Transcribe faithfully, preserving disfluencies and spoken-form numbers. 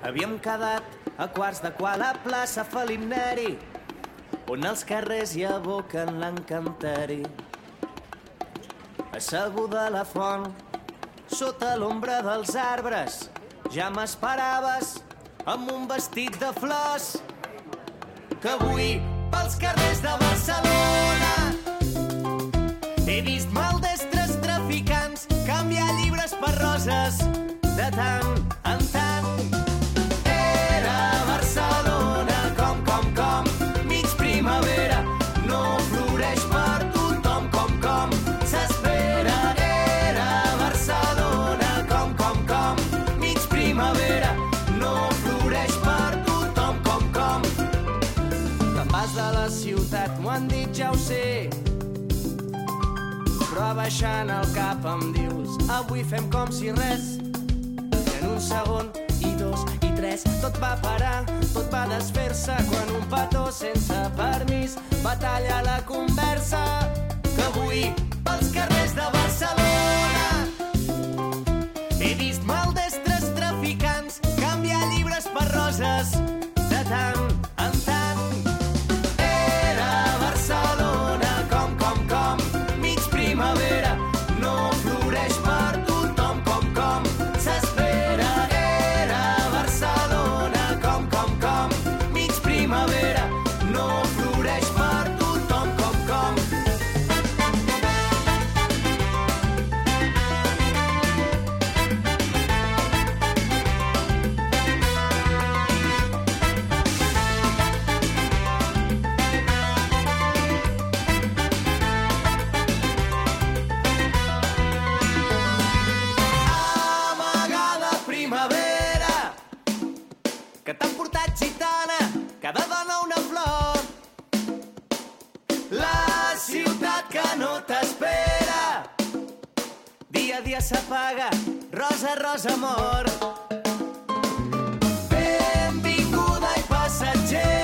Havíem quedat a quarts de quart a la plaça Felip Neri, on els carrers hi aboquen l'encanteri. Asseguda a la font, sota l'ombra dels arbres, ja m'esperaves amb un vestit de flors, que avui pels carrers de Barcelona he vist maldestres traficants canviar llibres per roses de tant en tant. Era Barcelona com, com, com, mig primavera, no floreix per tothom com, com s'espera. Era Barcelona com, com, com, mig primavera, no floreix per tothom com, com. Te'n vas de la ciutat, m'ho han dit, ja ho sé, però abaixant el cap em dius avui fem com si res, i en un segon i dos i tres tot va parar, tot va desfer-se quan un petó sense permís va tallar la conversa. Que avui pels carrers de Barcelona he vist maldestres traficants canviar llibres per roses de tant en tant. Era Barcelona com, com, com, mig primavera, no floreix per tothom com, com s'espera. Era Barcelona com, com, com, mig primavera, no floreix per tothom com, com. Amagada primavera, que t'han portat gitana, cada dona una flor. La ciutat que no t'espera, dia a dia s'apaga, rosa, rosa, amor. Benvinguda i passatger,